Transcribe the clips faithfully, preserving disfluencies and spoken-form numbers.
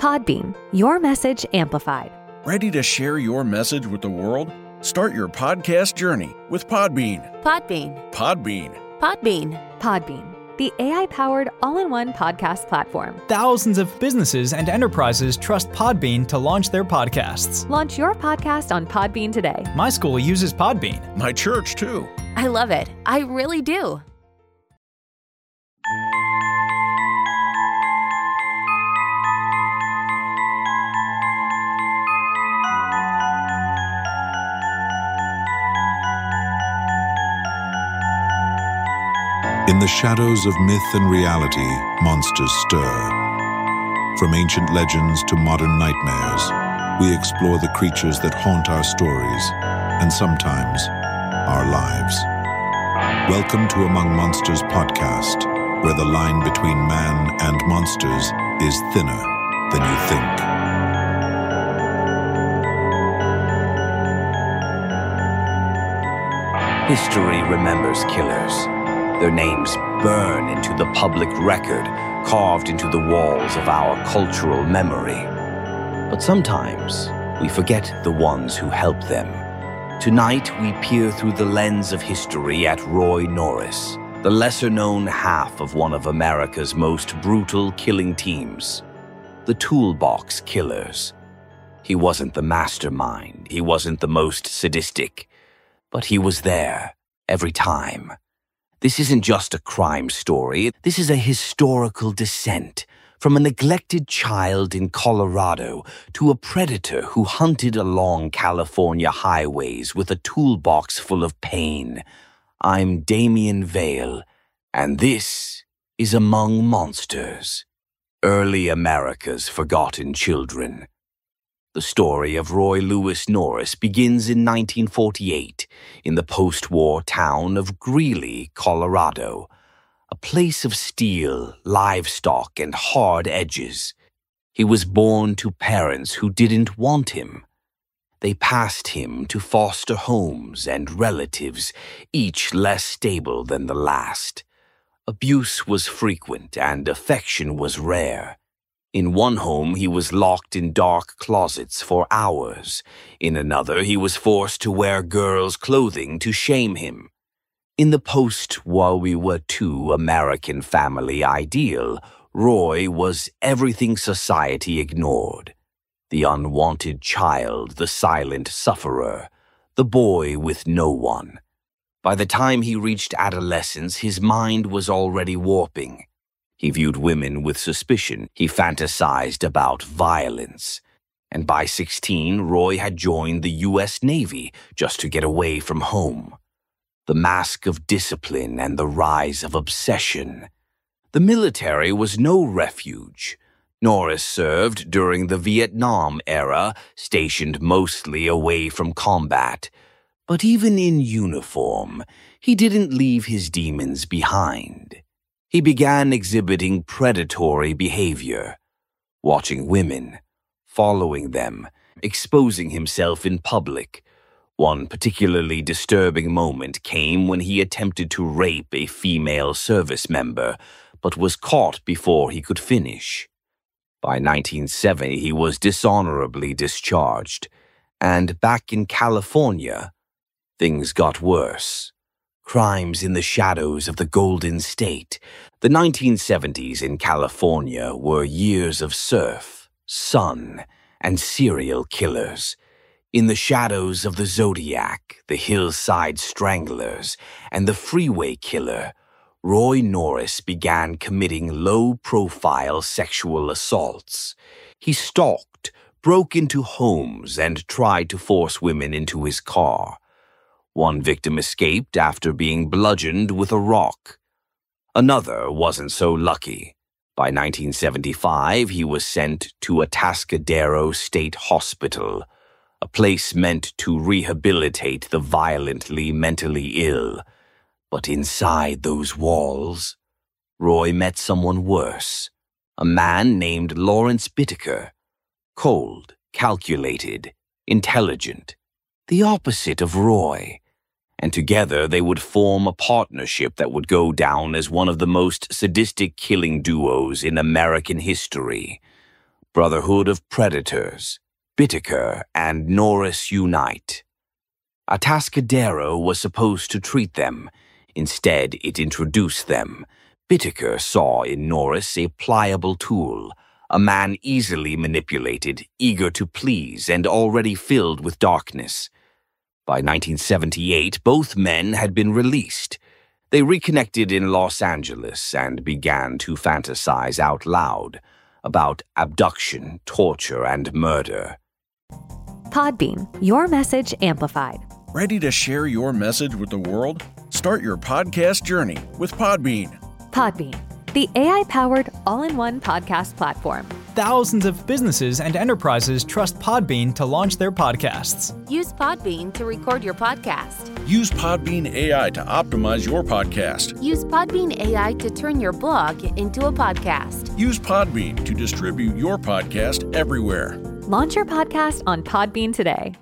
Podbean, your message amplified. Ready to share your message with the world? Start your podcast journey with Podbean. Podbean. Podbean. Podbean. Podbean, the A I-powered all-in-one podcast platform. Thousands of businesses and enterprises trust Podbean to launch their podcasts. Launch your podcast on Podbean today. My school uses Podbean. My church, too. I love it. I really do. In the shadows of myth and reality, monsters stir. From ancient legends to modern nightmares, we explore the creatures that haunt our stories, and sometimes, our lives. Welcome to Among Monsters podcast, where the line between man and monsters is thinner than you think. History remembers killers. Their names burn into the public record, carved into the walls of our cultural memory. But sometimes, we forget the ones who helped them. Tonight, we peer through the lens of history at Roy Norris, the lesser-known half of one of America's most brutal killing teams, the Toolbox Killers. He wasn't the mastermind, he wasn't the most sadistic, but he was there every time. This isn't just a crime story. This is a historical descent from a neglected child in Colorado to a predator who hunted along California highways with a toolbox full of pain. I'm Damian Vale, and this is Among Monsters, Early America's Forgotten Children. The story of Roy Lewis Norris begins in nineteen forty-eight in the post-war town of Greeley, Colorado, a place of steel, livestock, and hard edges. He was born to parents who didn't want him. They passed him to foster homes and relatives, each less stable than the last. Abuse was frequent and affection was rare. In one home, he was locked in dark closets for hours. In another, he was forced to wear girls' clothing to shame him. In the post-World War Two American family ideal, Roy was everything society ignored. The unwanted child, the silent sufferer, the boy with no one. By the time he reached adolescence, his mind was already warping. He viewed women with suspicion. He fantasized about violence. And by sixteen, Roy had joined the U S Navy just to get away from home. The mask of discipline and the rise of obsession. The military was no refuge. Norris served during the Vietnam era, stationed mostly away from combat. But even in uniform, he didn't leave his demons behind. He began exhibiting predatory behavior, watching women, following them, exposing himself in public. One particularly disturbing moment came when he attempted to rape a female service member, but was caught before he could finish. By nineteen seventy, he was dishonorably discharged, and back in California, things got worse. Crimes in the shadows of the Golden State. The nineteen seventies in California were years of surf, sun, and serial killers. In the shadows of the Zodiac, the Hillside Stranglers, and the Freeway Killer, Roy Norris began committing low-profile sexual assaults. He stalked, broke into homes, and tried to force women into his car. One victim escaped after being bludgeoned with a rock. Another wasn't so lucky. By nineteen seventy-five, he was sent to Atascadero State Hospital, a place meant to rehabilitate the violently mentally ill. But inside those walls, Roy met someone worse, a man named Lawrence Bittaker. Cold, calculated, intelligent, the opposite of Roy. And together they would form a partnership that would go down as one of the most sadistic killing duos in American history. Brotherhood of Predators, Bittaker, and Norris unite. Atascadero was supposed to treat them. Instead, it introduced them. Bittaker saw in Norris a pliable tool, a man easily manipulated, eager to please, and already filled with darkness. By nineteen seventy-eight, both men had been released. They reconnected in Los Angeles and began to fantasize out loud about abduction, torture, and murder. Podbean, your message amplified. Ready to share your message with the world? Start your podcast journey with Podbean. Podbean, the A I-powered all-in-one podcast platform. Thousands of businesses and enterprises trust Podbean to launch their podcasts. Use Podbean to record your podcast. Use Podbean A I to optimize your podcast. Use Podbean A I to turn your blog into a podcast. Use Podbean to distribute your podcast everywhere. Launch your podcast on Podbean today.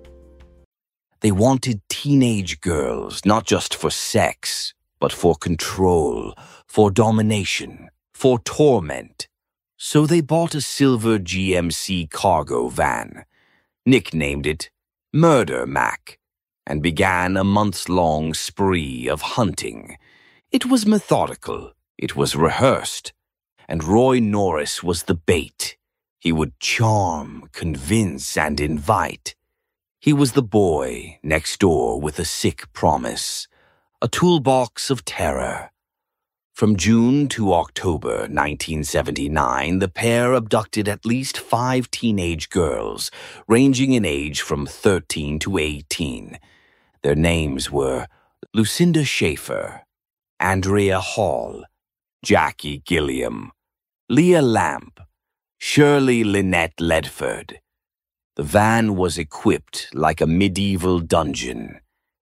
They wanted teenage girls, not just for sex, but for control, for domination, for torment. So they bought a silver G M C cargo van, nicknamed it Murder Mac, and began a months-long spree of hunting. It was methodical, it was rehearsed, and Roy Norris was the bait. He would charm, convince, and invite. He was the boy next door with a sick promise, a toolbox of terror. From June to October nineteen seventy-nine, the pair abducted at least five teenage girls, ranging in age from thirteen to eighteen. Their names were Lucinda Schaefer, Andrea Hall, Jackie Gilliam, Leah Lamp, Shirley Lynette Ledford. The van was equipped like a medieval dungeon.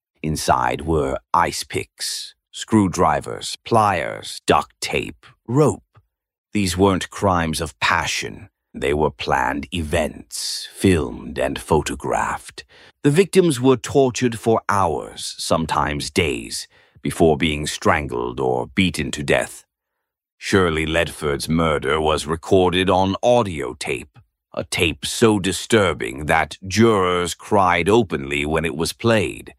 Inside were ice picks, screwdrivers, pliers, duct tape, rope. These weren't crimes of passion. They were planned events, filmed and photographed. The victims were tortured for hours, sometimes days, before being strangled or beaten to death. Shirley Ledford's murder was recorded on audio tape, a tape so disturbing that jurors cried openly when it was played.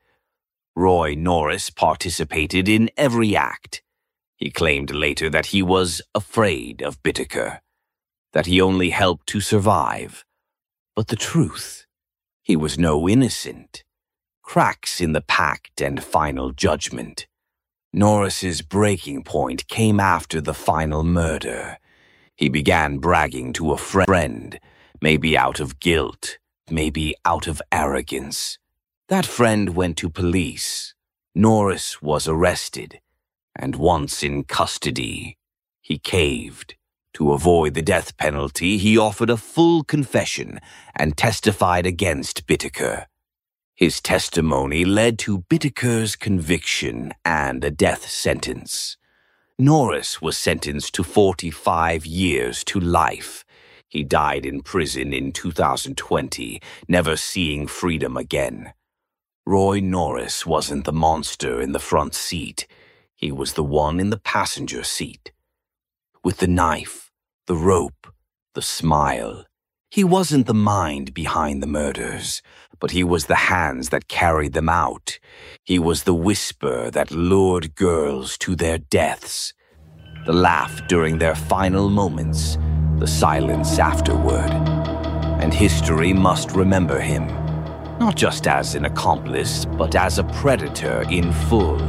Roy Norris participated in every act. He claimed later that he was afraid of Bittaker, that he only helped to survive. But the truth, he was no innocent. Cracks in the pact and final judgment. Norris's breaking point came after the final murder. He began bragging to a friend, maybe out of guilt, maybe out of arrogance. That friend went to police. Norris was arrested, and once in custody, he caved. To avoid the death penalty, he offered a full confession and testified against Bittaker. His testimony led to Bittaker's conviction and a death sentence. Norris was sentenced to forty-five years to life. He died in prison in two thousand twenty, never seeing freedom again. Roy Norris wasn't the monster in the front seat. He was the one in the passenger seat. With the knife, the rope, the smile. He wasn't the mind behind the murders, but he was the hands that carried them out. He was the whisper that lured girls to their deaths. The laugh during their final moments, the silence afterward. And history must remember him, not just as an accomplice, but as a predator in full.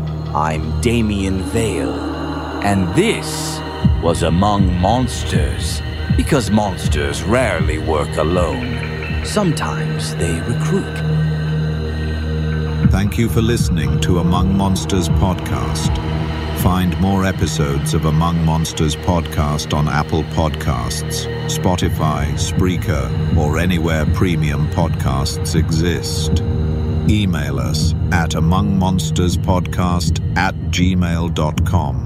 I'm Damien Vale, and this was Among Monsters, because monsters rarely work alone. Sometimes they recruit. Thank you for listening to Among Monsters podcast. Find more episodes of Among Monsters podcast on Apple Podcasts, Spotify, Spreaker, or anywhere premium podcasts exist. Email us at amongmonsterspodcast at gmail dot com.